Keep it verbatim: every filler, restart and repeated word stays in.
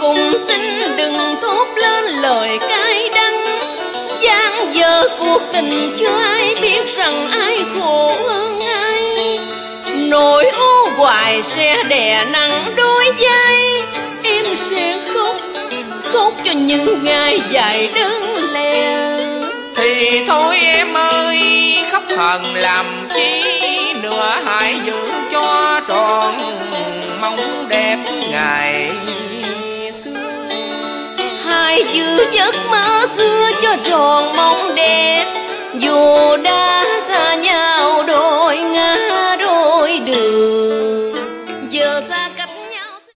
cùng xin đừng thốt lên lời cay đắng. Giang dở cuộc tình chưa ai biết rằng ai khổ hơn ai. Nỗi u hoài sẽ đè nặng đôi vai. Em sẽ khóc, khóc cho những ngày dài đơn lẻ. Thì thôi em ơi, khóc hờn làm chi nữa, hãy giữ cho trọn mong đẹp ngày xưa. Hãy giữ giấc mơ xưa cho tròn mong đẹp, dù đã